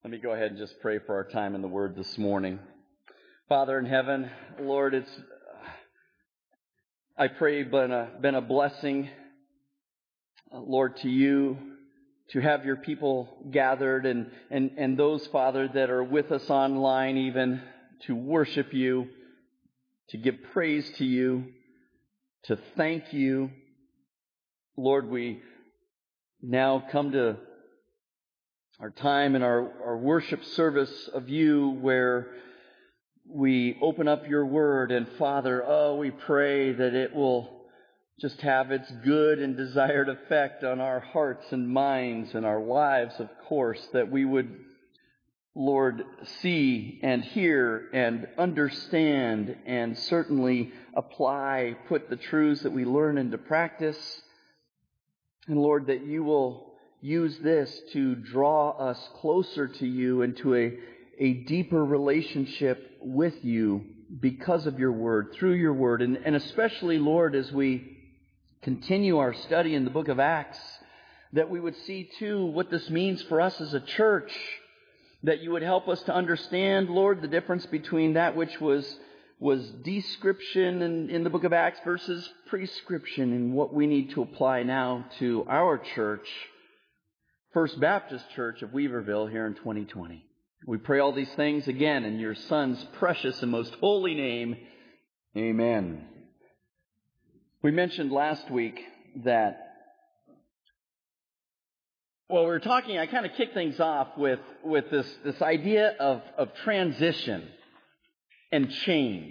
Let me go ahead and just pray for our time in the Word this morning. Father in heaven, Lord, I pray been a blessing, Lord, to you to have your people gathered and those, Father, that are with us online even to worship you, to give praise to you, to thank you. Lord, we now come to our time in our worship service of you where we open up your word, and Father, we pray that it will just have its good and desired effect on our hearts and minds and our lives, of course, that we would, Lord, see and hear and understand and certainly apply, put the truths that we learn into practice. And Lord, that you will use this to draw us closer to you and to a deeper relationship with you because of your word, through your word. And especially, Lord, as we continue our study in the book of Acts, that we would see too what this means for us as a church, that you would help us to understand, Lord, the difference between that which was description in the book of Acts versus prescription, and what we need to apply now to our church, First Baptist Church of Weaverville here in 2020. We pray all these things again in your Son's precious and most holy name. Amen. We mentioned last week that, we were talking, I kind of kicked things off with this idea of transition and change.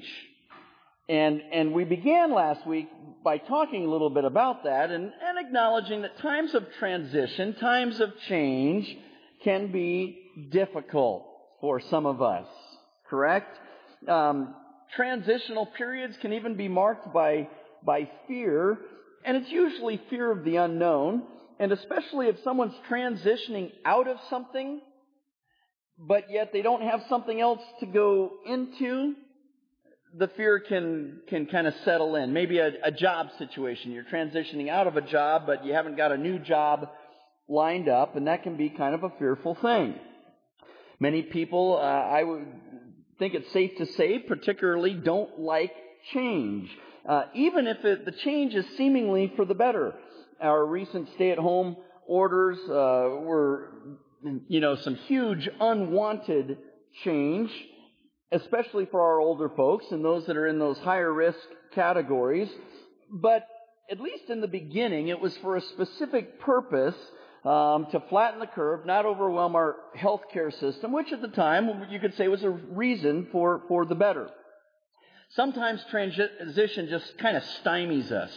And we began last week by talking a little bit about that and acknowledging that times of transition, times of change can be difficult for some of us, correct? Transitional periods can even be marked by fear, and it's usually fear of the unknown, and especially if someone's transitioning out of something, but yet they don't have something else to go into, the fear can kind of settle in. Maybe a job situation. You're transitioning out of a job, but you haven't got a new job lined up, and that can be kind of a fearful thing. Many people, I would think it's safe to say, particularly don't like change, even if the change is seemingly for the better. Our recent stay-at-home orders were, some huge unwanted change, especially for our older folks and those that are in those higher risk categories. But at least in the beginning, it was for a specific purpose, to flatten the curve, not overwhelm our healthcare system, which at the time you could say was a reason for the better. Sometimes transition just kind of stymies us.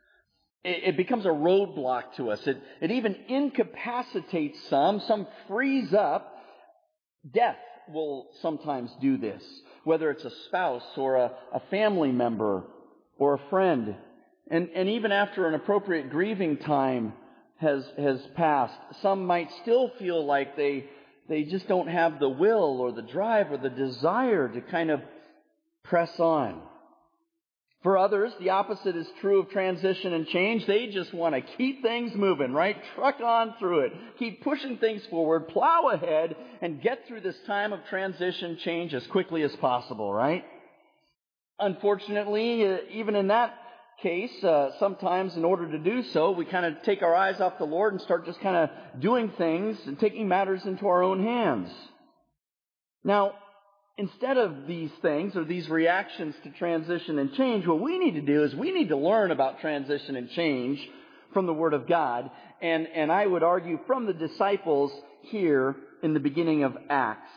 It becomes a roadblock to us. It even incapacitates some freeze up. Death will sometimes do this, whether it's a spouse or a family member or a friend. And even after an appropriate grieving time has passed, some might still feel like they just don't have the will or the drive or the desire to kind of press on. For others, the opposite is true of transition and change. They just want to keep things moving, right? Truck on through it. Keep pushing things forward, plow ahead, and get through this time of transition change as quickly as possible, right? Unfortunately, even in that case, sometimes in order to do so, we kind of take our eyes off the Lord and start just kind of doing things and taking matters into our own hands. Now, instead of these things or these reactions to transition and change, what we need to do is we need to learn about transition and change from the Word of God, and I would argue from the disciples here in the beginning of Acts.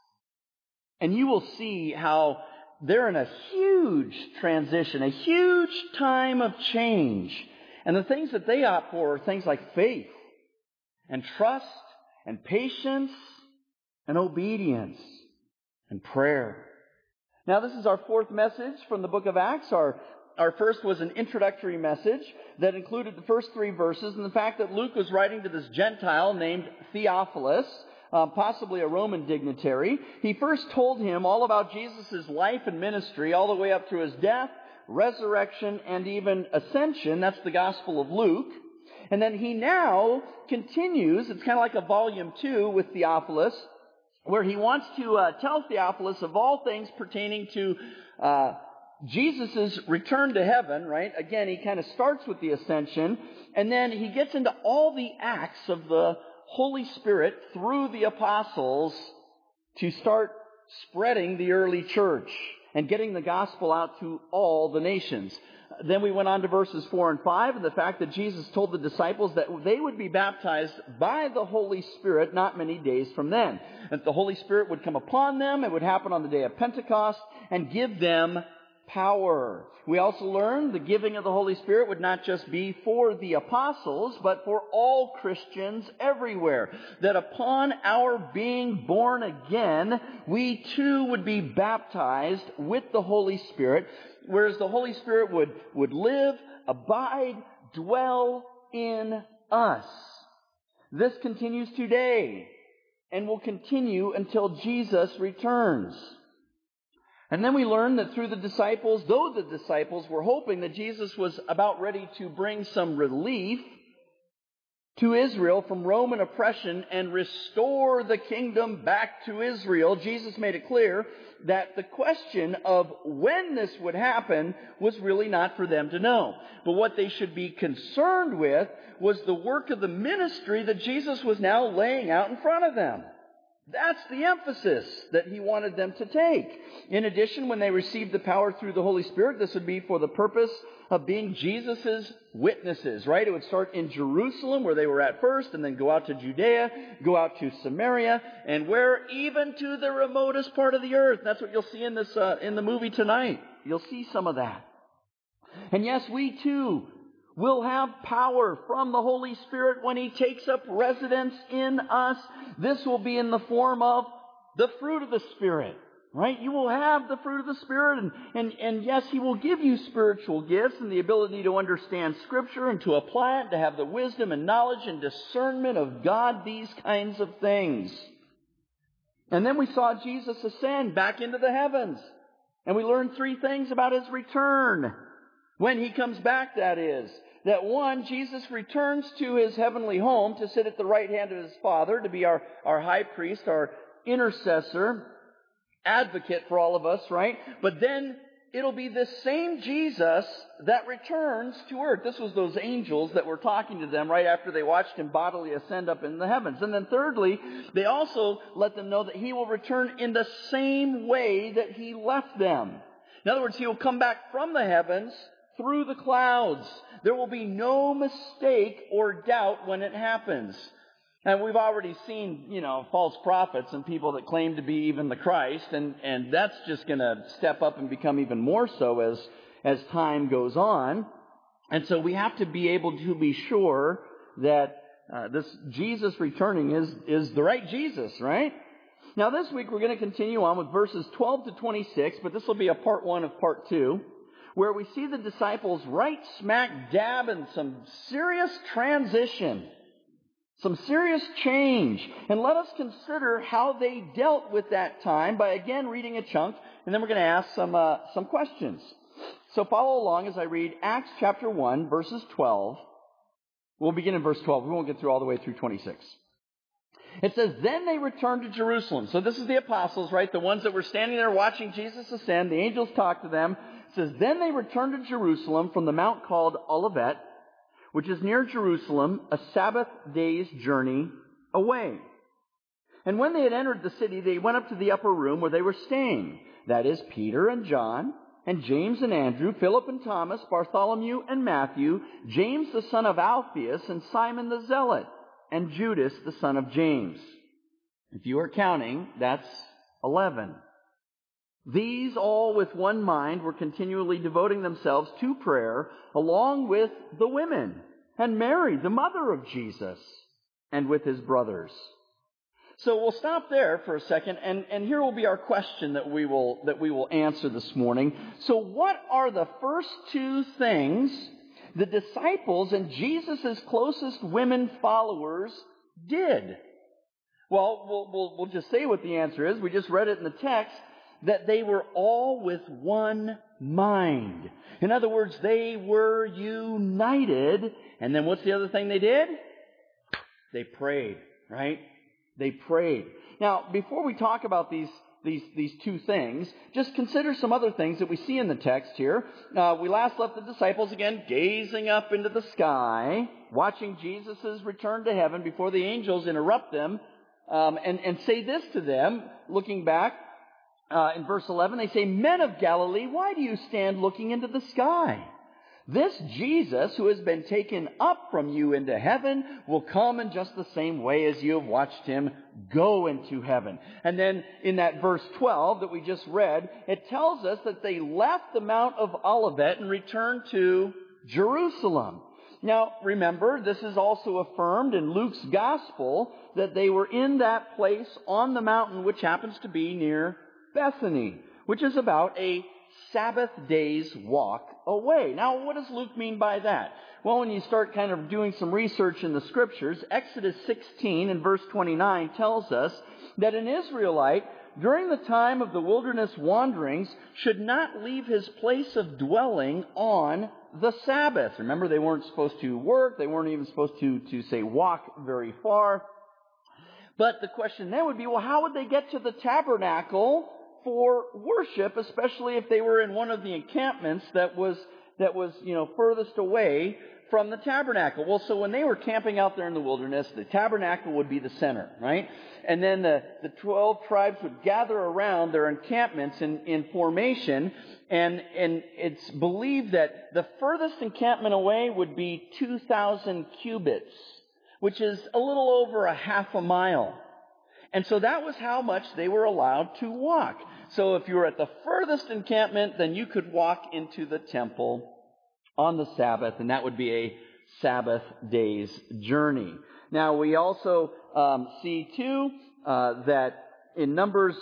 And you will see how they're in a huge transition, a huge time of change. And the things that they opt for are things like faith and trust and patience and obedience and prayer. Now, this is our fourth message from the book of Acts. Our first was an introductory message that included the first three verses and the fact that Luke was writing to this Gentile named Theophilus, possibly a Roman dignitary. He first told him all about Jesus' life and ministry all the way up through his death, resurrection, and even ascension. That's the Gospel of Luke. And then he now continues, it's kind of like a volume 2 with Theophilus, where he wants to tell Theophilus of all things pertaining to Jesus' return to heaven, right? Again, he kind of starts with the ascension, and then he gets into all the acts of the Holy Spirit through the apostles to start spreading the early church and getting the gospel out to all the nations. Then we went on to verses 4 and 5, and the fact that Jesus told the disciples that they would be baptized by the Holy Spirit not many days from then. That the Holy Spirit would come upon them, it would happen on the day of Pentecost, and give them power. We also learned the giving of the Holy Spirit would not just be for the apostles, but for all Christians everywhere. That upon our being born again, we too would be baptized with the Holy Spirit, whereas the Holy Spirit would live, abide, dwell in us. This continues today and will continue until Jesus returns. And then we learn that through the disciples, though the disciples were hoping that Jesus was about ready to bring some relief to Israel from Roman oppression and restore the kingdom back to Israel, Jesus made it clear that the question of when this would happen was really not for them to know. But what they should be concerned with was the work of the ministry that Jesus was now laying out in front of them. That's the emphasis that he wanted them to take. In addition, when they received the power through the Holy Spirit, this would be for the purpose of being Jesus' witnesses, right? It would start in Jerusalem, where they were at first, and then go out to Judea, go out to Samaria, and where even to the remotest part of the earth. That's what you'll see in this in the movie tonight. You'll see some of that. And yes, we too will have power from the Holy Spirit when he takes up residence in us. This will be in the form of the fruit of the Spirit, right? You will have the fruit of the Spirit, and yes, he will give you spiritual gifts and the ability to understand Scripture and to apply it, to have the wisdom and knowledge and discernment of God, these kinds of things. And then we saw Jesus ascend back into the heavens, and we learned 3 things about his return. When he comes back, that is. That one, Jesus returns to his heavenly home to sit at the right hand of his Father, to be our high priest, our intercessor, advocate for all of us, right? But then it'll be this same Jesus that returns to earth. This was those angels that were talking to them right after they watched him bodily ascend up in the heavens. And then thirdly, they also let them know that he will return in the same way that he left them. In other words, he will come back from the heavens through the clouds. There will be no mistake or doubt when it happens. And we've already seen, false prophets and people that claim to be even the Christ, and that's just going to step up and become even more so as time goes on. And so we have to be able to be sure that this Jesus returning is the right Jesus, right? Now this week we're going to continue on with verses 12 to 26, but this will be a part 1 of part 2. Where we see the disciples right smack dab in some serious transition, some serious change. And let us consider how they dealt with that time by again reading a chunk, and then we're going to ask some questions. So follow along as I read Acts chapter 1, verses 12. We'll begin in verse 12. We won't get through all the way through 26. It says, then they returned to Jerusalem. So this is the apostles, right? The ones that were standing there watching Jesus ascend. The angels talked to them. It says, then they returned to Jerusalem from the mount called Olivet, which is near Jerusalem, a Sabbath day's journey away. And when they had entered the city, they went up to the upper room where they were staying. That is, Peter and John, and James and Andrew, Philip and Thomas, Bartholomew and Matthew, James the son of Alphaeus, and Simon the Zealot, and Judas the son of James. If you are counting, that's 11. These all with one mind were continually devoting themselves to prayer, along with the women, and Mary, the mother of Jesus, and with his brothers. So we'll stop there for a second, and here will be our question that we will answer this morning. So what are the first 2 things the disciples and Jesus' closest women followers did? Well, we'll just say what the answer is. We just read it in the text, that they were all with one mind. In other words, they were united. And then what's the other thing they did? They prayed, right? They prayed. Now, before we talk about these two things, just consider some other things that we see in the text here. We last left the disciples again gazing up into the sky, watching Jesus' return to heaven before the angels interrupt them and say this to them, looking back in verse 11. They say, "Men of Galilee, why do you stand looking into the sky? This Jesus who has been taken up from you into heaven will come in just the same way as you have watched him go into heaven." And then in that verse 12 that we just read, it tells us that they left the Mount of Olivet and returned to Jerusalem. Now, remember, this is also affirmed in Luke's gospel that they were in that place on the mountain, which happens to be near Bethany, which is about a Sabbath day's walk away. Now, what does Luke mean by that? Well, when you start kind of doing some research in the Scriptures, Exodus 16 and verse 29 tells us that an Israelite, during the time of the wilderness wanderings, should not leave his place of dwelling on the Sabbath. Remember, they weren't supposed to work. They weren't even supposed to say, walk very far. But the question then would be, well, how would they get to the tabernacle for worship, especially if they were in one of the encampments that was furthest away from the tabernacle? Well, so when they were camping out there in the wilderness, the tabernacle would be the center, right? And then the 12 tribes would gather around their encampments in formation, and it's believed that the furthest encampment away would be 2,000 cubits, which is a little over a half a mile. And so that was how much they were allowed to walk. So if you were at the furthest encampment, then you could walk into the temple on the Sabbath, and that would be a Sabbath day's journey. Now, we also see, too, that in Numbers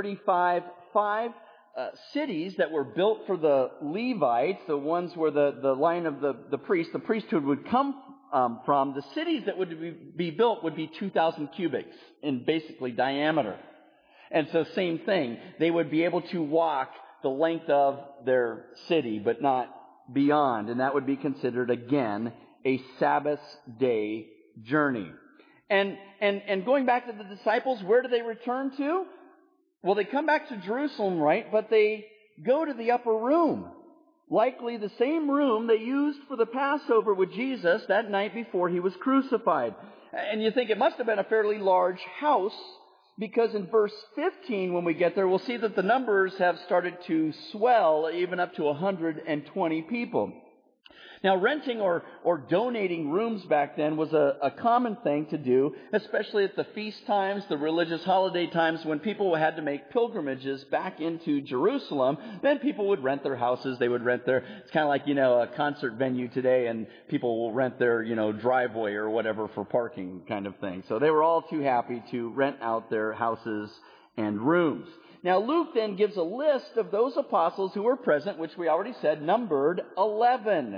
35:5, cities that were built for the Levites, the ones where the line of the priesthood would come from, the cities that would be built would be 2,000 cubits in basically diameter. And so same thing, they would be able to walk the length of their city, but not beyond. And that would be considered, again, a Sabbath day journey. And going back to the disciples, where do they return to? Well, they come back to Jerusalem, right? But they go to the upper room. Likely the same room they used for the Passover with Jesus that night before he was crucified. And you think it must have been a fairly large house, because in verse 15, when we get there, we'll see that the numbers have started to swell even up to 120 people. Now, renting or donating rooms back then was a common thing to do, especially at the feast times, the religious holiday times, when people had to make pilgrimages back into Jerusalem. Then people would rent their houses. They would rent it's kind of like, a concert venue today, and people will rent their, driveway or whatever for parking kind of thing. So they were all too happy to rent out their houses and rooms. Now, Luke then gives a list of those apostles who were present, which we already said numbered 11.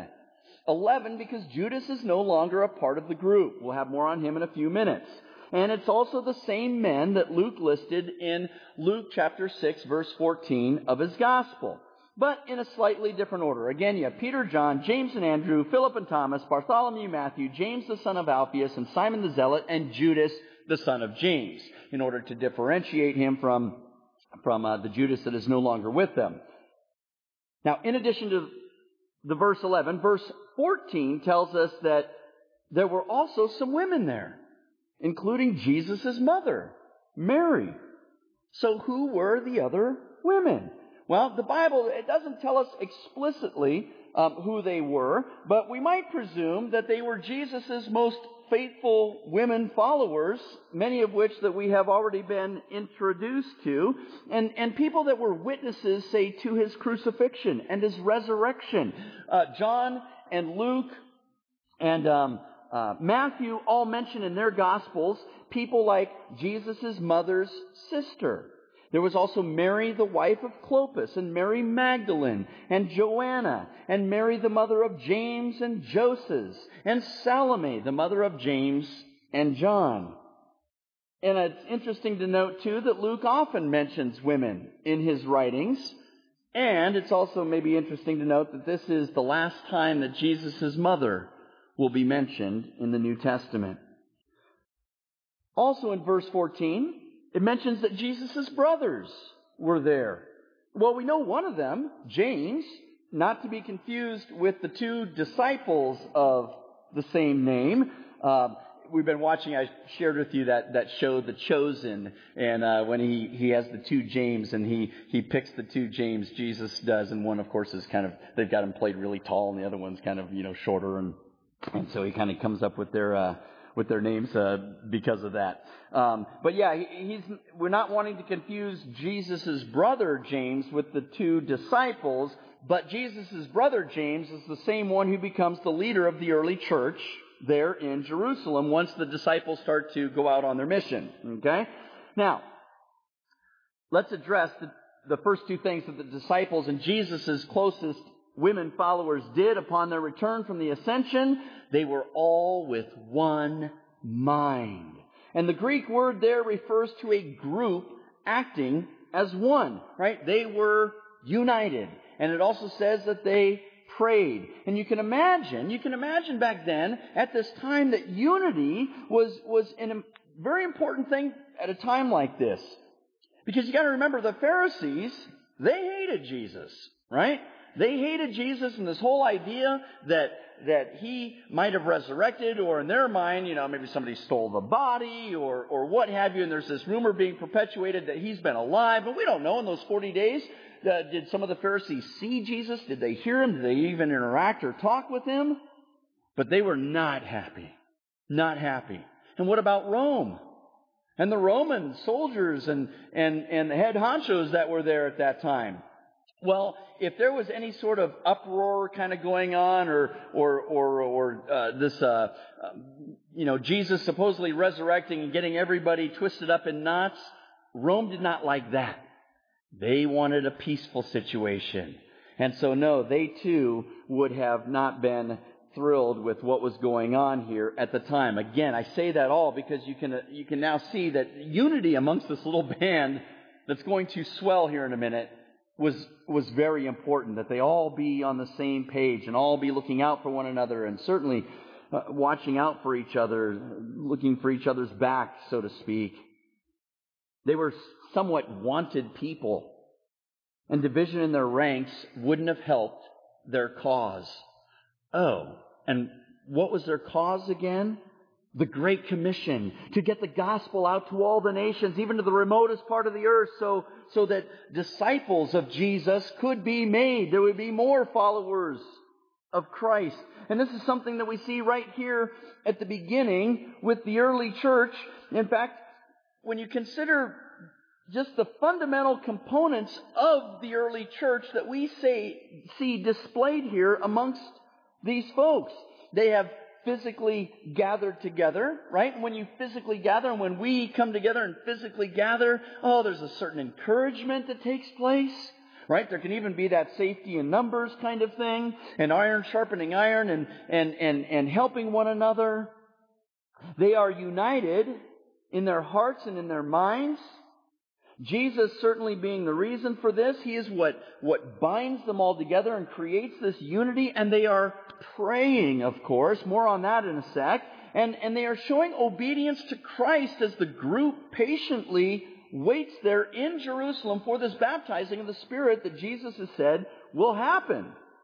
11 because Judas is no longer a part of the group. We'll have more on him in a few minutes. And it's also the same men that Luke listed in Luke chapter 6, verse 14 of his gospel, but in a slightly different order. Again, you have Peter, John, James and Andrew, Philip and Thomas, Bartholomew, Matthew, James the son of Alphaeus, and Simon the Zealot, and Judas the son of James, in order to differentiate him from the Judas that is no longer with them. Now, in addition to the verse 11, verse 14 tells us that there were also some women there, including Jesus' mother, Mary. So who were the other women? Well, the Bible, it doesn't tell us explicitly who they were, but we might presume that they were Jesus' most faithful women followers, many of which that we have already been introduced to, and people that were witnesses, say, to his crucifixion and his resurrection. John and Luke and Matthew all mention in their Gospels people like Jesus' mother's sister. There was also Mary, the wife of Clopas, and Mary Magdalene, and Joanna, and Mary, the mother of James and Joseph, and Salome, the mother of James and John. And it's interesting to note, too, that Luke often mentions women in his writings. And it's also maybe interesting to note that this is the last time that Jesus' mother will be mentioned in the New Testament. Also in verse 14, It mentions that Jesus' brothers were there. Well, we know one of them, James, not to be confused with the two disciples of the same name. We've been watching, I shared with you that show, The Chosen, and when he has the two James, and he picks the two James, Jesus does, and one, of course, is kind of, they've got him played really tall, and the other one's kind of, shorter, and so he kind of comes up with their names because of that. But yeah, we're not wanting to confuse Jesus' brother James with the two disciples, but Jesus' brother James is the same one who becomes the leader of the early church there in Jerusalem once the disciples start to go out on their mission. Okay? Now, let's address the first two things that the disciples and Jesus' closest women followers did upon their return from the ascension. They were all with one mind. And the Greek word there refers to a group acting as one, right? They were united. And it also says that they prayed. And you can imagine back then, at this time, that unity was a very important thing at a time like this. Because you got to remember, the Pharisees, they hated Jesus, right? They hated Jesus and this whole idea that he might have resurrected, or in their mind, maybe somebody stole the body or what have you, and there's this rumor being perpetuated that he's been alive, but we don't know. In those 40 days, did some of the Pharisees see Jesus? Did they hear him? Did they even interact or talk with him? But they were not happy. Not happy. And what about Rome? And the Roman soldiers and the head honchos that were there at that time? Well, if there was any sort of uproar kind of going on, or this, Jesus supposedly resurrecting and getting everybody twisted up in knots, Rome did not like that. They wanted a peaceful situation. And so, no, they too would have not been thrilled with what was going on here at the time. Again, I say that all because you can now see that unity amongst this little band that's going to swell here in a minute was very important, that they all be on the same page and all be looking out for one another, and certainly watching out for each other, looking for each other's back, so to speak. They were somewhat wanted people, and division in their ranks wouldn't have helped their cause. Oh, and what was their cause again? The Great Commission, to get the gospel out to all the nations, even to the remotest part of the earth, so that disciples of Jesus could be made. There would be more followers of Christ. And this is something that we see right here at the beginning with the early church. In fact, when you consider just the fundamental components of the early church that we see displayed here amongst these folks, they have physically gathered together, right? And when you physically gather, and when we come together and physically gather, there's a certain encouragement that takes place, right? There can even be that safety in numbers kind of thing, and iron sharpening iron, and helping one another. They are united in their hearts and in their minds. Jesus certainly being the reason for this. He is what binds them all together and creates this unity. And they are praying, of course. More on that in a sec. And they are showing obedience to Christ as the group patiently waits there in Jerusalem for this baptizing of the Spirit that Jesus has said will happen.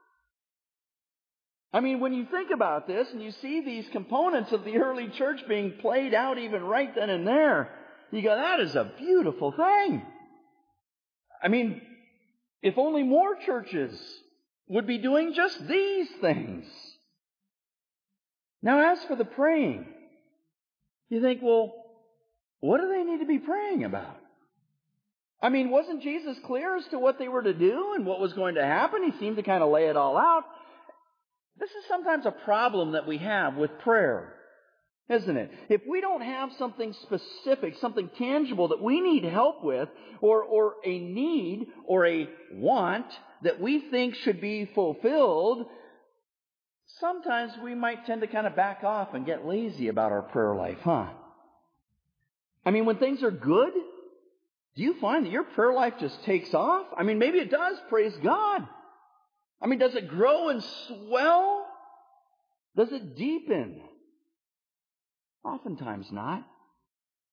I mean, when you think about this and you see these components of the early church being played out even right then and there, you go, that is a beautiful thing. I mean, if only more churches would be doing just these things. Now, as for the praying, you think, well, what do they need to be praying about? I mean, wasn't Jesus clear as to what they were to do and what was going to happen? He seemed to kind of lay it all out. This is sometimes a problem that we have with prayer, isn't it? If we don't have something specific, something tangible that we need help with, or a need or a want that we think should be fulfilled, sometimes we might tend to kind of back off and get lazy about our prayer life, huh? I mean, when things are good, do you find that your prayer life just takes off? I mean, maybe it does, praise God. I mean, does it grow and swell? Does it deepen? Oftentimes not.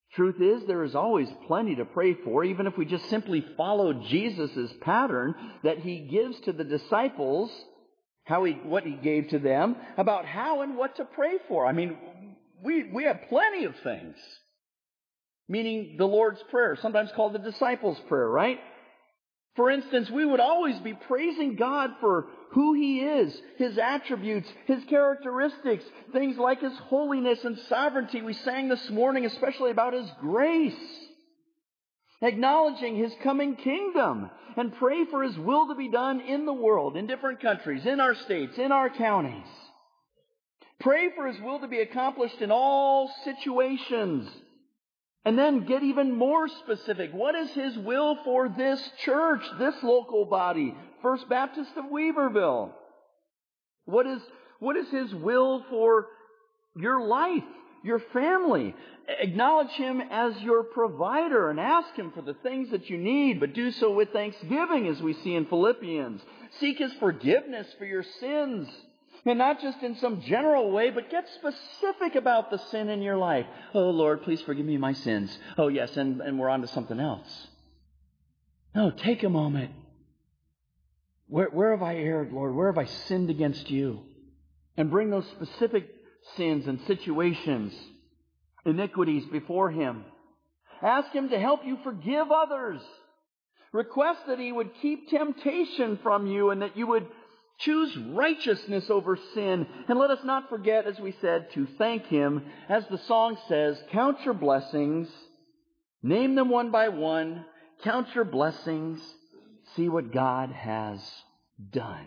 Truth is, there is always plenty to pray for, even if we just simply follow Jesus' pattern that He gives to the disciples, what He gave to them, about how and what to pray for. I mean, we have plenty of things. Meaning the Lord's Prayer, sometimes called the disciples' prayer, right? For instance, we would always be praising God for who He is, His attributes, His characteristics, things like His holiness and sovereignty. We sang this morning especially about His grace, acknowledging His coming kingdom, and pray for His will to be done in the world, in different countries, in our states, in our counties. Pray for His will to be accomplished in all situations. And then get even more specific. What is His will for this church, this local body, First Baptist of Weaverville? What is His will for your life, your family? Acknowledge Him as your provider and ask Him for the things that you need, but do so with thanksgiving, as we see in Philippians. Seek His forgiveness for your sins. And not just in some general way, but get specific about the sin in your life. Oh, Lord, please forgive me my sins. Oh, yes, and we're on to something else. No, take a moment. Where have I erred, Lord? Where have I sinned against You? And bring those specific sins and situations, iniquities before Him. Ask Him to help you forgive others. Request that He would keep temptation from you and that you would choose righteousness over sin. And let us not forget, as we said, to thank Him. As the song says, count your blessings, name them one by one, count your blessings, see what God has done.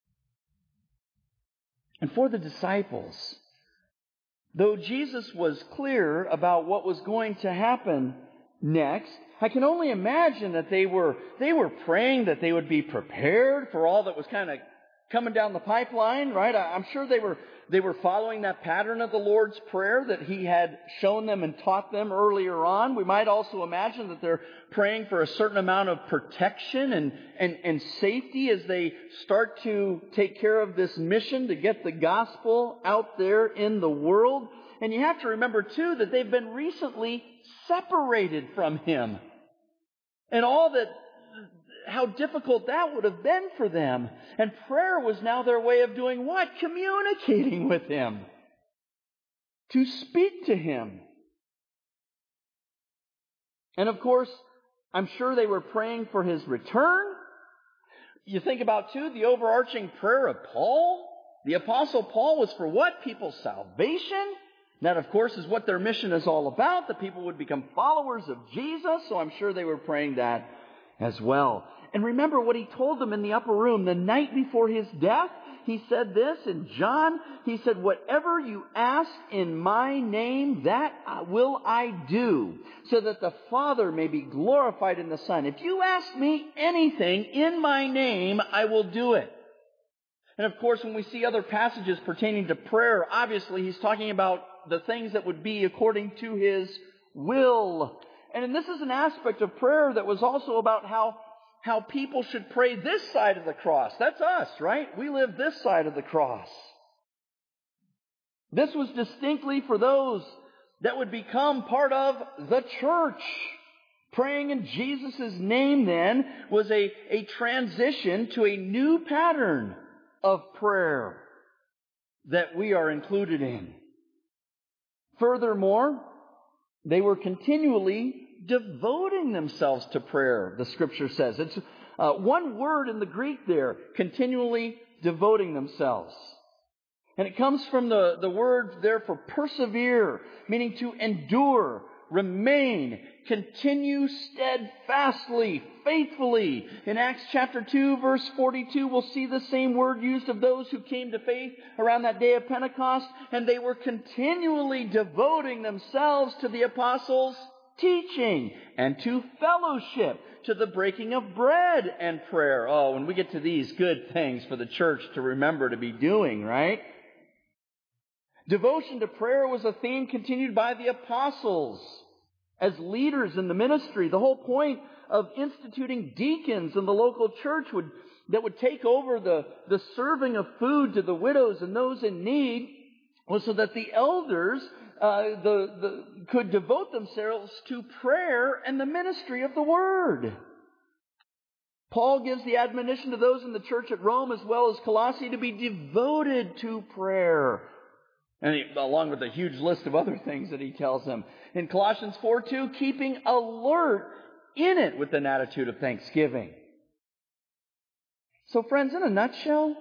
And for the disciples, though Jesus was clear about what was going to happen next, I can only imagine that they were praying that they would be prepared for all that was kind of coming down the pipeline, right? I'm sure they were following that pattern of the Lord's Prayer that He had shown them and taught them earlier on. We might also imagine that they're praying for a certain amount of protection and safety as they start to take care of this mission to get the gospel out there in the world. And you have to remember, too, that they've been recently separated from Him. And how difficult that would have been for them. And prayer was now their way of doing what? Communicating with Him. To speak to Him. And of course, I'm sure they were praying for His return. You think about, too, the overarching prayer of Paul. The Apostle Paul was for what? People's salvation. That, of course, is what their mission is all about. That people would become followers of Jesus. So I'm sure they were praying that as well. And remember what He told them in the upper room the night before His death. He said this in John. He said, whatever you ask in my name, that will I do, so that the Father may be glorified in the Son. If you ask me anything in my name, I will do it. And of course, when we see other passages pertaining to prayer, obviously He's talking about the things that would be according to His will. And this is an aspect of prayer that was also about how people should pray this side of the cross. That's us, right? We live this side of the cross. This was distinctly for those that would become part of the church. Praying in Jesus' name, then, was a transition to a new pattern of prayer that we are included in. Furthermore, they were continually devoting themselves to prayer, the Scripture says. It's one word in the Greek there, continually devoting themselves. And it comes from the word there for persevere, meaning to endure, remain, continue steadfastly, faithfully. In Acts chapter 2, verse 42, we'll see the same word used of those who came to faith around that day of Pentecost. And they were continually devoting themselves to the apostles' teaching and to fellowship, to the breaking of bread and prayer. Oh, when we get to these good things for the church to remember to be doing, right? Devotion to prayer was a theme continued by the apostles as leaders in the ministry. The whole point of instituting deacons in the local church that would take over the serving of food to the widows and those in need was so that the elders could devote themselves to prayer and the ministry of the Word. Paul gives the admonition to those in the church at Rome as well as Colossae to be devoted to prayer. And along with a huge list of other things that he tells them. In Colossians 4:2, keeping alert in it with an attitude of thanksgiving. So friends, in a nutshell,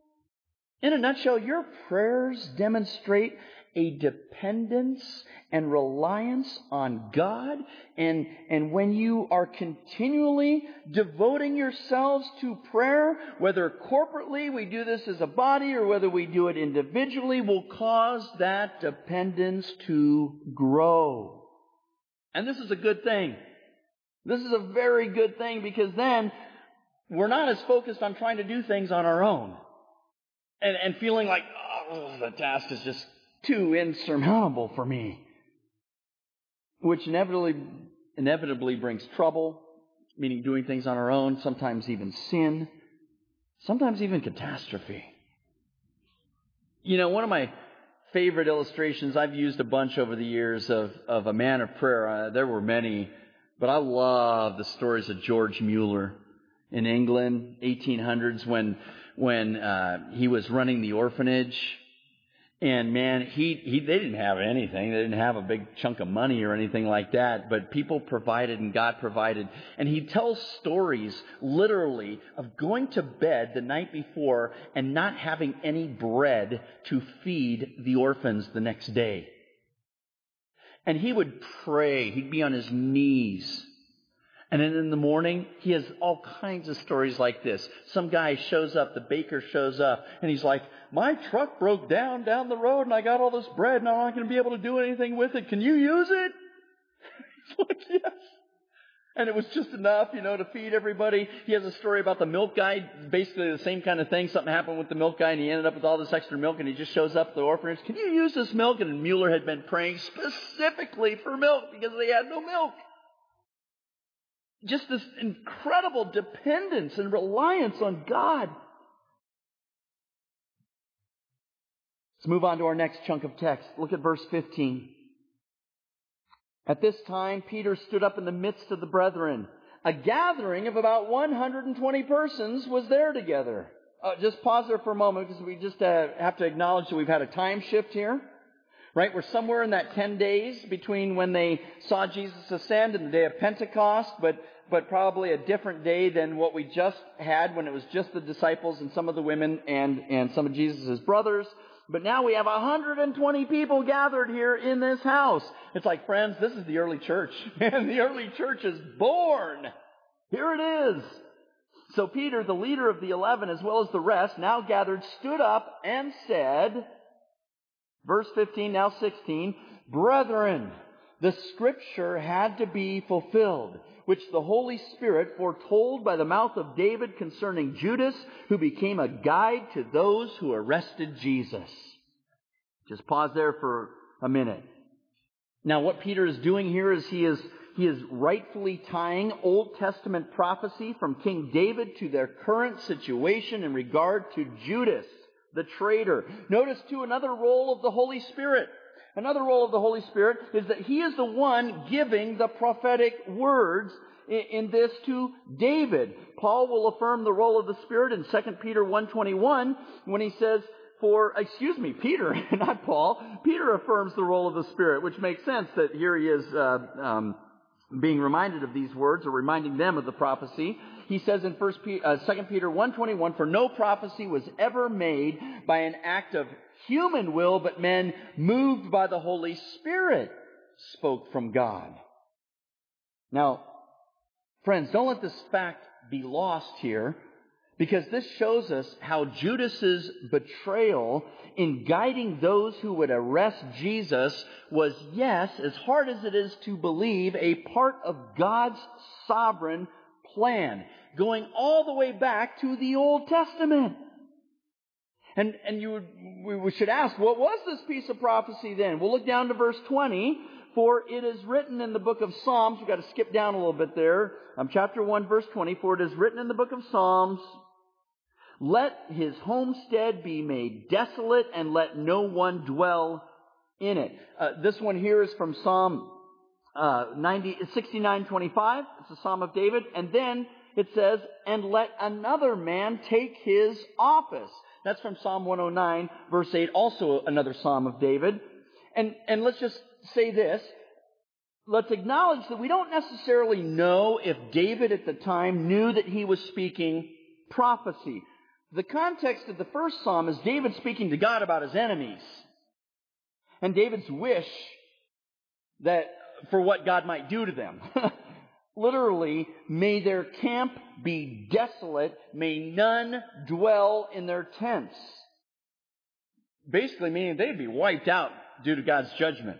your prayers demonstrate a dependence and reliance on God. And when you are continually devoting yourselves to prayer, whether corporately we do this as a body or whether we do it individually, will cause that dependence to grow. And this is a good thing. This is a very good thing, because then we're not as focused on trying to do things on our own and feeling like, oh, the task is just too insurmountable for me, which inevitably brings trouble, meaning doing things on our own, sometimes even sin, sometimes even catastrophe. You know, one of my favorite illustrations, I've used a bunch over the years of a man of prayer. There were many, but I love the stories of George Mueller in England, 1800s, when he was running the orphanage. And man, they didn't have anything. They didn't have a big chunk of money or anything like that. But people provided and God provided. And he tells stories, literally, of going to bed the night before and not having any bread to feed the orphans the next day. And he would pray. He'd be on his knees. And then in the morning, he has all kinds of stories like this. Some guy shows up, the baker shows up, and he's like, my truck broke down the road, and I got all this bread, and I'm not going to be able to do anything with it. Can you use it? He's like, yes. And it was just enough, to feed everybody. He has a story about the milk guy, basically the same kind of thing. Something happened with the milk guy, and he ended up with all this extra milk, and he just shows up at the orphanage. Can you use this milk? And Mueller had been praying specifically for milk because they had no milk. Just this incredible dependence and reliance on God. Let's move on to our next chunk of text. Look at verse 15. At this time, Peter stood up in the midst of the brethren. A gathering of about 120 persons was there together. Just pause there for a moment, because we just have to acknowledge that we've had a time shift here. Right? We're somewhere in that 10 days between when they saw Jesus ascend and the day of Pentecost, but probably a different day than what we just had when it was just the disciples and some of the women and some of Jesus' brothers. But now we have 120 people gathered here in this house. It's like, friends, this is the early church. And the early church is born. Here it is. So Peter, the leader of the 11, as well as the rest, now gathered, stood up and said, verse 15, now 16, brethren, the scripture had to be fulfilled, which the Holy Spirit foretold by the mouth of David concerning Judas, who became a guide to those who arrested Jesus. Just pause there for a minute. Now, what Peter is doing here is he is rightfully tying Old Testament prophecy from King David to their current situation in regard to Judas, the traitor. Notice, too, another role of the Holy Spirit. Another role of the Holy Spirit is that He is the one giving the prophetic words in this to David. Paul will affirm the role of the Spirit in 2 Peter 1:21 when he says, Peter, not Paul. Peter affirms the role of the Spirit, which makes sense that here he is being reminded of these words, or reminding them of the prophecy. He says in 2 Peter 1:21, for no prophecy was ever made by an act of human will, but men moved by the Holy Spirit spoke from God. Now, friends, don't let this fact be lost here, because this shows us how Judas's betrayal in guiding those who would arrest Jesus was, yes, as hard as it is to believe, a part of God's sovereign plan, going all the way back to the Old Testament. And we should ask, what was this piece of prophecy then? We'll look down to verse 20. For it is written in the book of Psalms, we've got to skip down a little bit there, chapter 1, verse 20, for it is written in the book of Psalms, Let his homestead be made desolate, and let no one dwell in it. This one here is from Psalm 69:25. It's a Psalm of David. And then it says, and let another man take his office. That's from Psalm 109, verse 8, also another Psalm of David. And let's just say this. Let's acknowledge that we don't necessarily know if David at the time knew that he was speaking prophecy. The context of the first psalm is David speaking to God about his enemies. And David's wish that for what God might do to them. Literally, may their camp be desolate, may none dwell in their tents. Basically meaning they'd be wiped out due to God's judgment.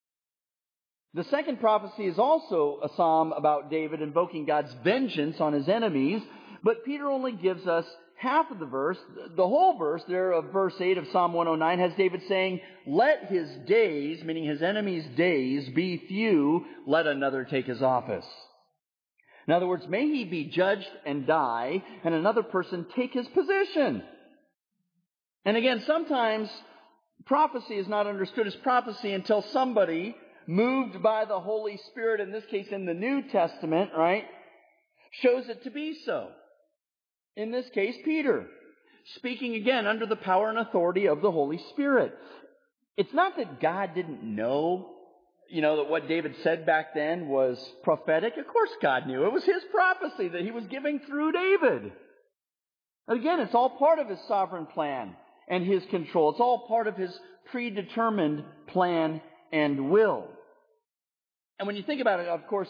The second prophecy is also a psalm about David invoking God's vengeance on his enemies, but Peter only gives us half of the verse. The whole verse there of verse 8 of Psalm 109 has David saying, let his days, meaning his enemies' days, be few, let another take his office. In other words, may he be judged and die, and another person take his position. And again, sometimes prophecy is not understood as prophecy until somebody, moved by the Holy Spirit, in this case in the New Testament, right, shows it to be so. In this case, Peter, speaking again under the power and authority of the Holy Spirit. It's not that God didn't know, that what David said back then was prophetic. Of course God knew. It was his prophecy that he was giving through David. And again, it's all part of his sovereign plan and his control. It's all part of his predetermined plan and will. And when you think about it, of course,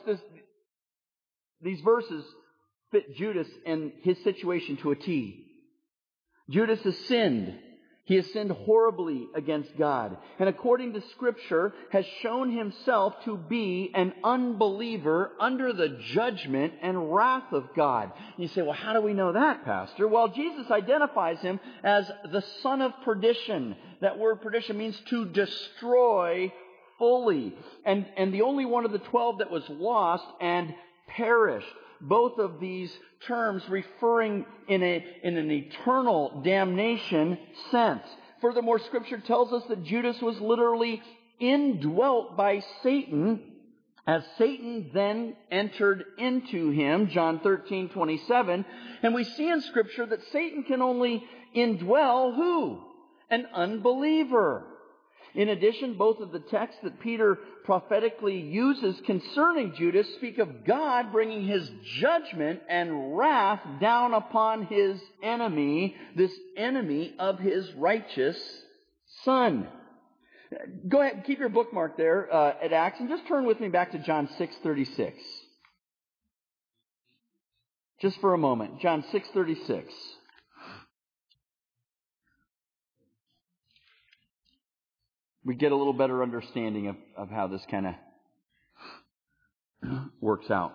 these verses fit Judas and his situation to a T. Judas has sinned. He has sinned horribly against God. And according to Scripture, has shown himself to be an unbeliever under the judgment and wrath of God. And you say, well, how do we know that, Pastor? Well, Jesus identifies him as the son of perdition. That word perdition means to destroy fully. And the only one of the 12 that was lost and perished. Both of these terms referring in an eternal damnation sense. Furthermore, Scripture tells us that Judas was literally indwelt by Satan, as Satan then entered into him, John 13:27. And we see in Scripture that Satan can only indwell who? An unbeliever. In addition, both of the texts that Peter prophetically uses concerning Judas speak of God bringing his judgment and wrath down upon his enemy, this enemy of his righteous Son. Go ahead, keep your bookmark there at Acts, and just turn with me back to John 6:36. Just for a moment, John 6:36. We get a little better understanding of how this kind of works out.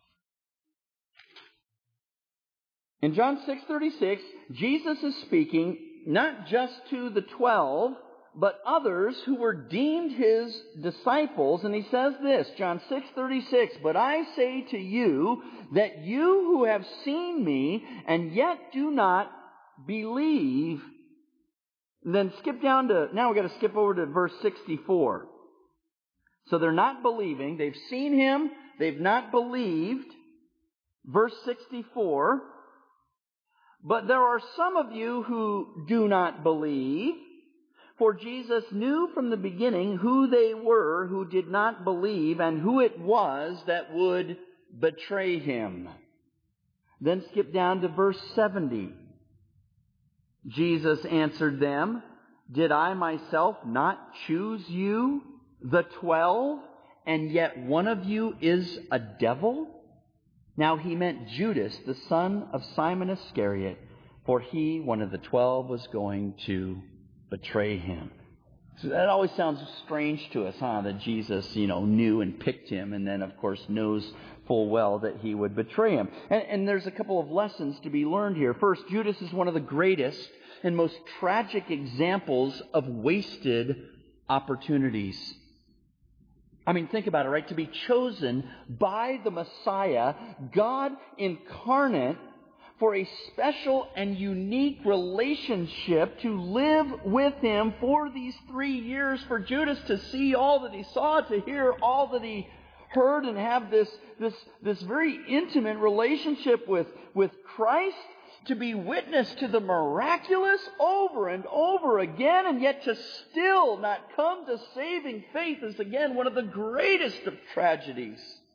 In John 6:36, Jesus is speaking not just to the 12, but others who were deemed his disciples. And he says this, John 6:36, but I say to you that you who have seen me and yet do not believe. Then skip down to, now we've got to skip over to verse 64. So they're not believing. They've seen him. They've not believed. Verse 64. But there are some of you who do not believe. For Jesus knew from the beginning who they were who did not believe and who it was that would betray him. Then skip down to verse 70. Jesus answered them, did I myself not choose you, the 12, and yet one of you is a devil? Now he meant Judas, the son of Simon Iscariot, for he, one of the 12, was going to betray him. So that always sounds strange to us, that Jesus, knew and picked him, and then, of course, knows full well that he would betray him. And there's a couple of lessons to be learned here. First, Judas is one of the greatest and most tragic examples of wasted opportunities. I mean, think about it, right? To be chosen by the Messiah, God incarnate, for a special and unique relationship to live with Him for these 3 years, for Judas to see all that he saw, to hear all that he heard, and have this very intimate relationship with Christ, to be witness to the miraculous over and over again, and yet to still not come to saving faith is again one of the greatest of tragedies.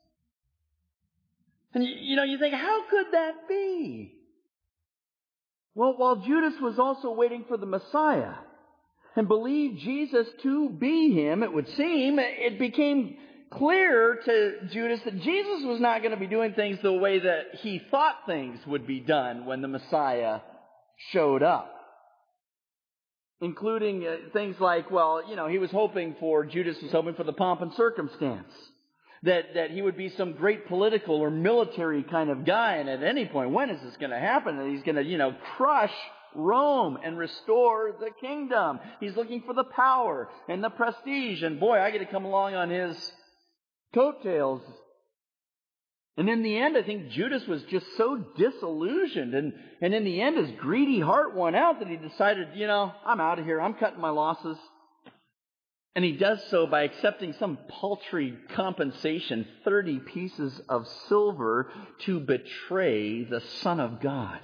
And you think, how could that be? Well, while Judas was also waiting for the Messiah and believed Jesus to be Him, it would seem, it became clear to Judas that Jesus was not going to be doing things the way that he thought things would be done when the Messiah showed up. Including things like, Judas was hoping for the pomp and circumstance. That he would be some great political or military kind of guy, and at any point, when is this going to happen? And he's going to, crush Rome and restore the kingdom. He's looking for the power and the prestige, and boy, I get to come along on his coattails. And in the end, I think Judas was just so disillusioned, and in the end, his greedy heart won out that he decided, I'm out of here. I'm cutting my losses. And he does so by accepting some paltry compensation, 30 pieces of silver, to betray the Son of God.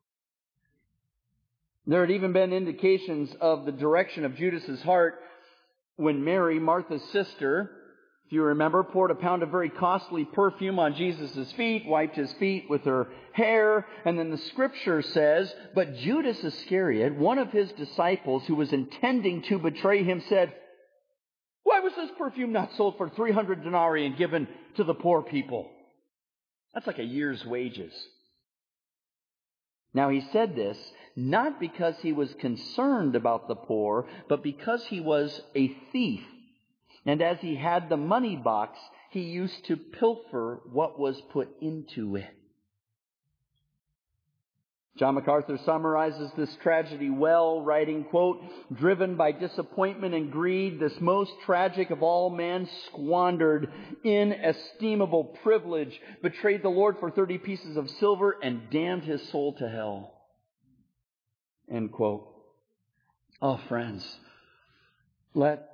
There had even been indications of the direction of Judas's heart when Mary, Martha's sister, if you remember, poured a pound of very costly perfume on Jesus' feet, wiped His feet with her hair, and then the Scripture says, but Judas Iscariot, one of His disciples who was intending to betray Him, said, why was this perfume not sold for 300 denarii and given to the poor people? That's like a year's wages. Now he said this not because he was concerned about the poor, but because he was a thief. And as he had the money box, he used to pilfer what was put into it. John MacArthur summarizes this tragedy well, writing, quote, driven by disappointment and greed, this most tragic of all men squandered inestimable privilege, betrayed the Lord for 30 pieces of silver, and damned his soul to hell. End quote. Oh, friends, let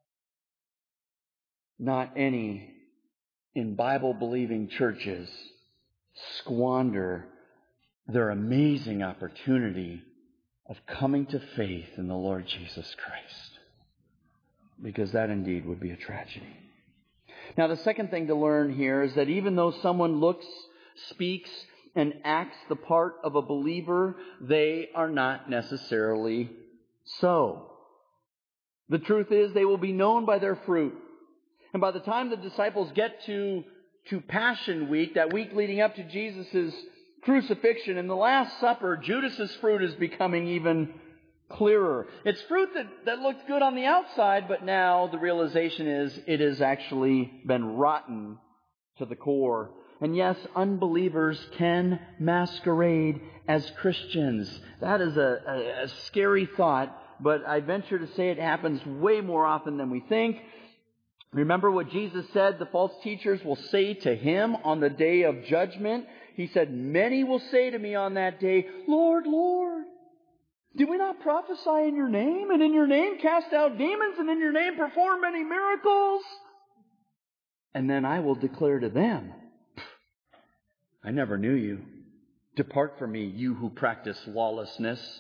not any in Bible-believing churches squander their amazing opportunity of coming to faith in the Lord Jesus Christ. Because that indeed would be a tragedy. Now, the second thing to learn here is that even though someone looks, speaks, and acts the part of a believer, they are not necessarily so. The truth is, they will be known by their fruit. And by the time the disciples get to Passion Week, that week leading up to Jesus' crucifixion and the Last Supper, Judas's fruit is becoming even clearer. It's fruit that looked good on the outside, but now the realization is it has actually been rotten to the core. And yes, unbelievers can masquerade as Christians. That is a scary thought, but I venture to say it happens way more often than we think. Remember what Jesus said the false teachers will say to Him on the day of judgment? He said, many will say to me on that day, Lord, Lord, did we not prophesy in Your name, and in Your name cast out demons, and in Your name perform many miracles? And then I will declare to them, I never knew you. Depart from me, you who practice lawlessness.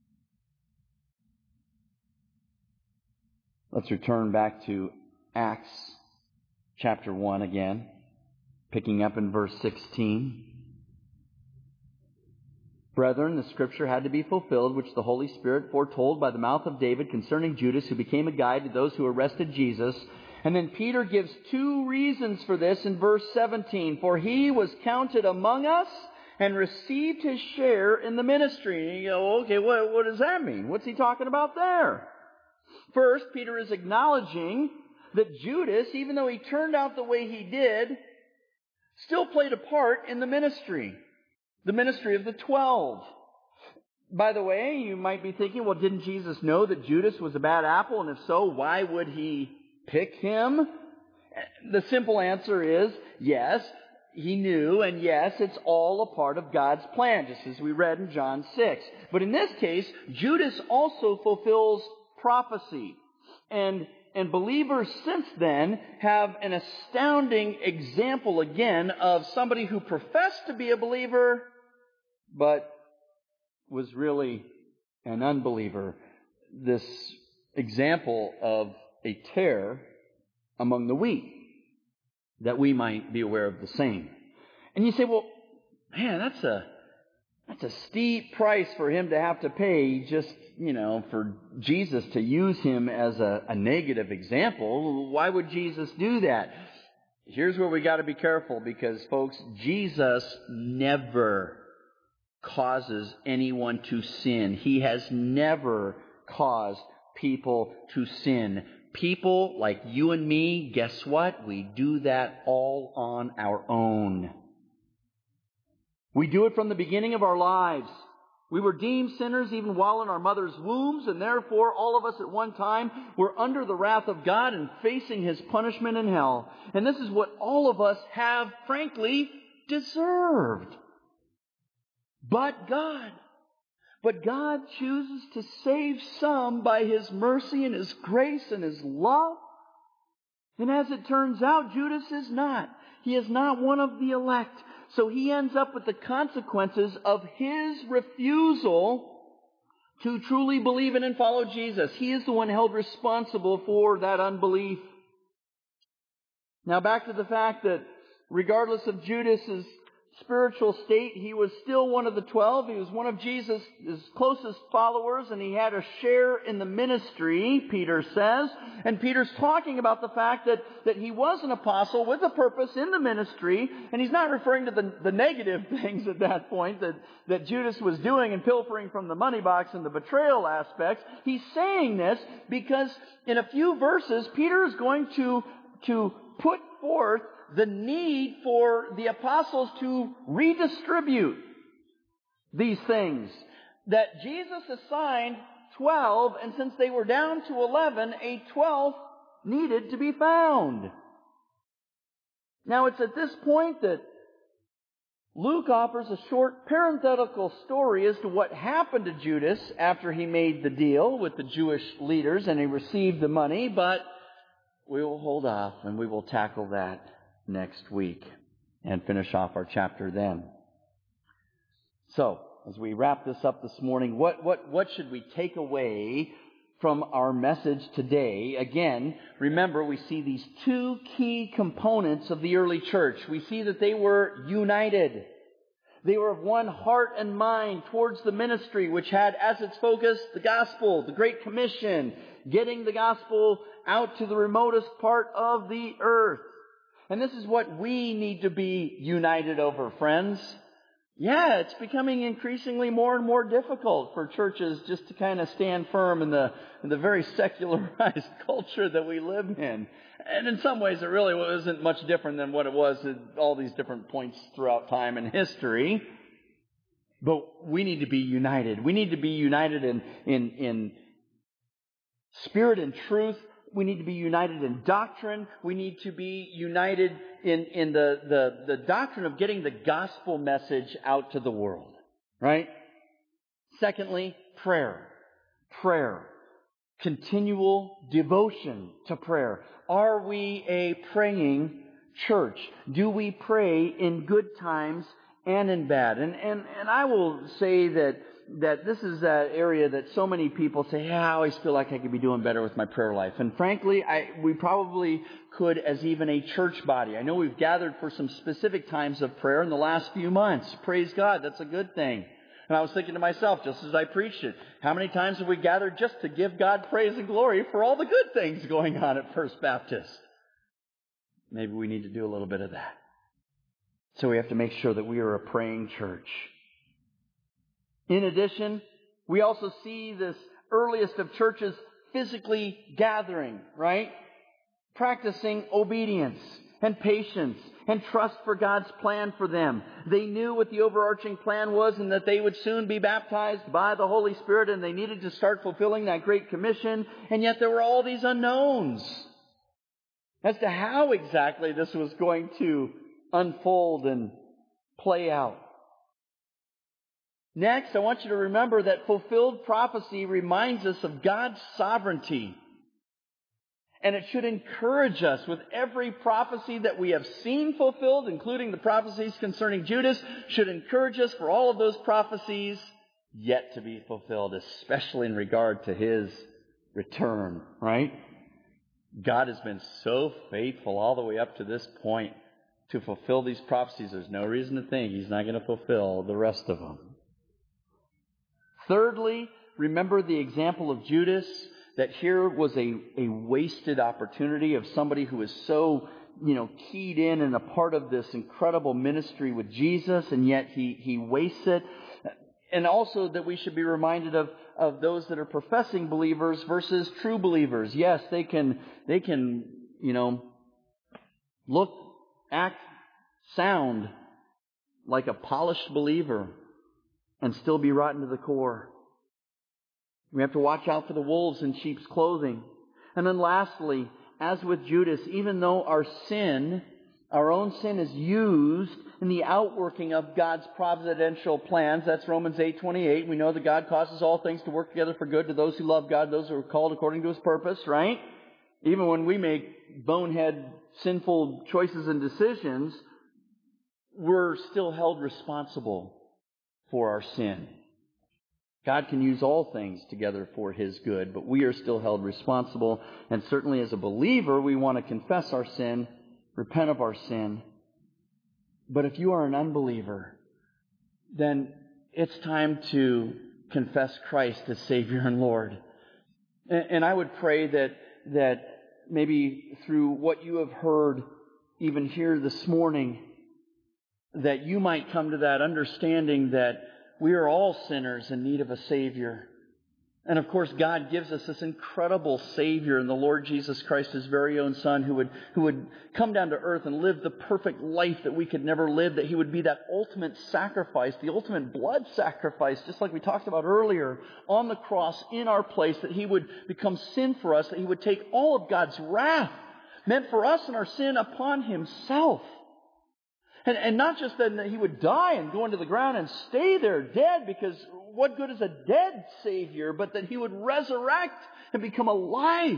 Let's return back to Acts chapter 1 again, picking up in verse 16. Brethren, the Scripture had to be fulfilled, which the Holy Spirit foretold by the mouth of David concerning Judas, who became a guide to those who arrested Jesus. And then Peter gives two reasons for this in verse 17. For he was counted among us and received his share in the ministry. And you go, okay, what does that mean? What's he talking about there? First, Peter is acknowledging that Judas, even though he turned out the way he did, still played a part in the ministry of the 12. By the way, you might be thinking, well, didn't Jesus know that Judas was a bad apple? And if so, why would He pick him? The simple answer is, yes, he knew, and yes, it's all a part of God's plan, just as we read in John 6. But in this case, Judas also fulfills prophecy. And believers since then have an astounding example again of somebody who professed to be a believer, but was really an unbeliever. This example of a tare among the wheat, that we might be aware of the same. And you say, well, man, that's a steep price for him to have to pay just, for Jesus to use him as a negative example. Why would Jesus do that? Here's where we got to be careful, because, folks, Jesus never causes anyone to sin. He has never caused people to sin. People like you and me, guess what? We do that all on our own. We do it from the beginning of our lives. We were deemed sinners even while in our mother's wombs, and therefore all of us at one time were under the wrath of God and facing His punishment in hell. And this is what all of us have, frankly, deserved. But God chooses to save some by His mercy and His grace and His love. And as it turns out, Judas is not. He is not one of the elect. So he ends up with the consequences of his refusal to truly believe in and follow Jesus. He is the one held responsible for that unbelief. Now back to the fact that regardless of Judas's spiritual state, he was still one of the 12. He was one of Jesus' closest followers, and he had a share in the ministry, Peter says. And Peter's talking about the fact that he was an apostle with a purpose in the ministry, and he's not referring to the negative things at that point that Judas was doing and pilfering from the money box and the betrayal aspects. He's saying this because in a few verses, Peter is going to put forth the need for the apostles to redistribute these things. That Jesus assigned 12, and since they were down to 11, a 12th needed to be found. Now it's at this point that Luke offers a short parenthetical story as to what happened to Judas after he made the deal with the Jewish leaders and he received the money, but we will hold off and we will tackle that next week and finish off our chapter then. So, as we wrap this up this morning, what should we take away from our message today? Again, remember, we see these two key components of the early church. We see that they were united. They were of one heart and mind towards the ministry, which had as its focus the gospel, the Great Commission, getting the gospel out to the remotest part of the earth. And this is what we need to be united over, friends. Yeah, it's becoming increasingly more and more difficult for churches just to kind of stand firm in the very secularized culture that we live in. And in some ways, it really isn't much different than what it was at all these different points throughout time and history. But we need to be united. We need to be united in spirit and truth. We need to be united in doctrine. We need to be united in the doctrine of getting the gospel message out to the world. Right? Secondly, prayer. Prayer. Continual devotion to prayer. Are we a praying church? Do we pray in good times and in bad? And I will say that this is that area that so many people say, I always feel like I could be doing better with my prayer life. And frankly, we probably could as even a church body. I know we've gathered for some specific times of prayer in the last few months. Praise God, that's a good thing. And I was thinking to myself, just as I preached it, how many times have we gathered just to give God praise and glory for all the good things going on at First Baptist? Maybe we need to do a little bit of that. So we have to make sure that we are a praying church. In addition, we also see this earliest of churches physically gathering, right? Practicing obedience and patience and trust for God's plan for them. They knew what the overarching plan was and that they would soon be baptized by the Holy Spirit and they needed to start fulfilling that Great Commission. And yet there were all these unknowns as to how exactly this was going to unfold and play out. Next, I want you to remember that fulfilled prophecy reminds us of God's sovereignty. And it should encourage us with every prophecy that we have seen fulfilled, including the prophecies concerning Judas, should encourage us for all of those prophecies yet to be fulfilled, especially in regard to His return, right? God has been so faithful all the way up to this point to fulfill these prophecies. There's no reason to think He's not going to fulfill the rest of them. Thirdly, remember the example of Judas, that here was a wasted opportunity of somebody who was so, keyed in and a part of this incredible ministry with Jesus, and yet he wastes it. And also that we should be reminded of those that are professing believers versus true believers. Yes, they can, look, act, sound like a polished believer and still be rotten to the core. We have to watch out for the wolves in sheep's clothing. And then lastly, as with Judas, even though our own sin is used in the outworking of God's providential plans, that's Romans 8:28. We know that God causes all things to work together for good to those who love God, those who are called according to His purpose, right? Even when we make bonehead, sinful choices and decisions, we're still held responsible for our sin. God can use all things together for His good, but we are still held responsible. And certainly as a believer, we want to confess our sin, repent of our sin. But if you are an unbeliever, then it's time to confess Christ as Savior and Lord. And I would pray that maybe through what you have heard even here this morning, that you might come to that understanding that we are all sinners in need of a Savior. And of course, God gives us this incredible Savior in the Lord Jesus Christ, His very own Son, who would come down to earth and live the perfect life that we could never live, that He would be that ultimate sacrifice, the ultimate blood sacrifice, just like we talked about earlier, on the cross in our place, that He would become sin for us, that He would take all of God's wrath meant for us and our sin upon Himself. And not just that He would die and go into the ground and stay there dead, because what good is a dead Savior, but that He would resurrect and become alive,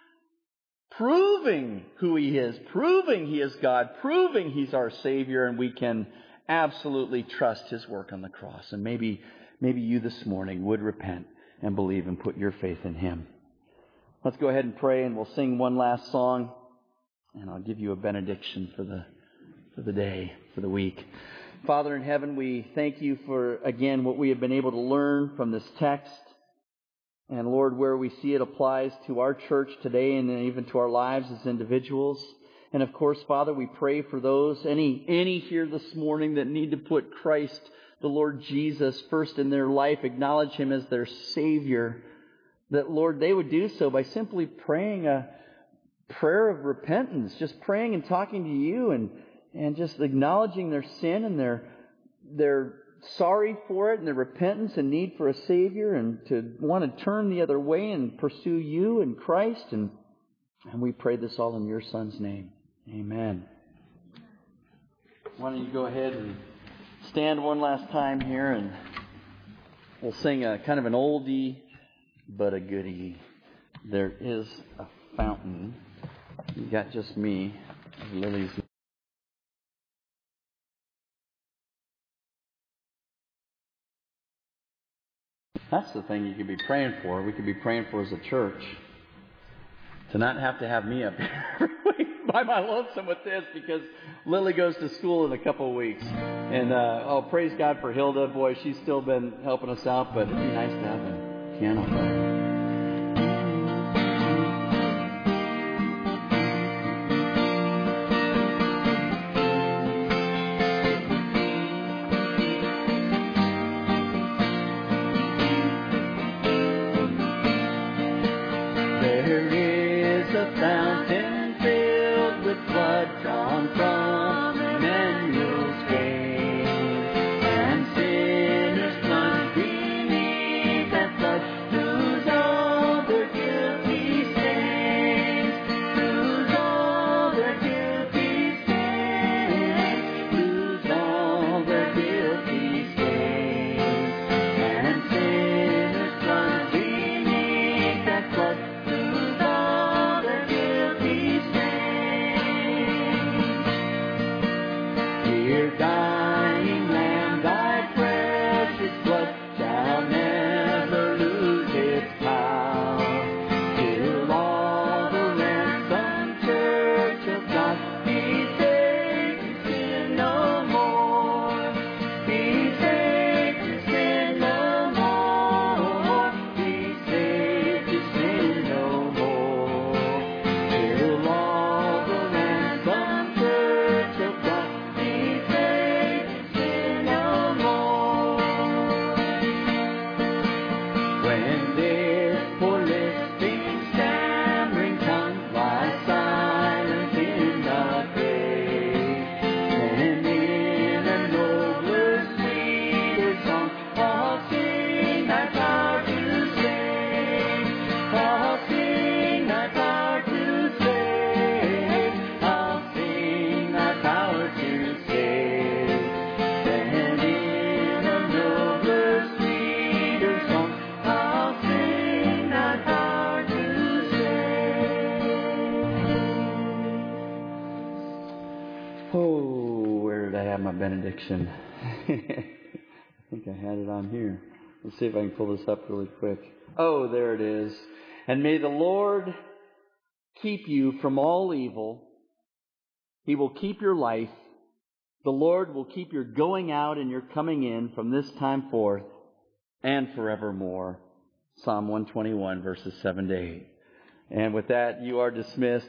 proving who He is, proving He is God, proving He's our Savior, and we can absolutely trust His work on the cross. And maybe you this morning would repent and believe and put your faith in Him. Let's go ahead and pray, and we'll sing one last song, and I'll give you a benediction for the day, for the week. Father in heaven, we thank You for, again, what we have been able to learn from this text. And Lord, where we see it applies to our church today and even to our lives as individuals. And of course, Father, we pray for those, any here this morning that need to put Christ, the Lord Jesus, first in their life, acknowledge Him as their Savior, that, Lord, they would do so by simply praying a prayer of repentance, just praying and talking to You and just acknowledging their sin and their sorry for it and their repentance and need for a Savior, and to want to turn the other way and pursue You and Christ. And we pray this all in Your Son's name. Amen. Why don't you go ahead and stand one last time here, and we'll sing a kind of an oldie but a goodie. There is a fountain. You got just me, Lily's. That's the thing you could be praying for. We could be praying for as a church. To not have to have me up here every week by my lonesome with this, because Lily goes to school in a couple of weeks. And, praise God for Hilda. Boy, she's still been helping us out, but it'd be nice to have a piano player. Whose Oh, where did I have my benediction? I think I had it on here. Let's see if I can pull this up really quick. Oh, there it is. And may the Lord keep you from all evil. He will keep your life. The Lord will keep your going out and your coming in from this time forth and forevermore. Psalm 121, verses 7 to 8. And with that, you are dismissed.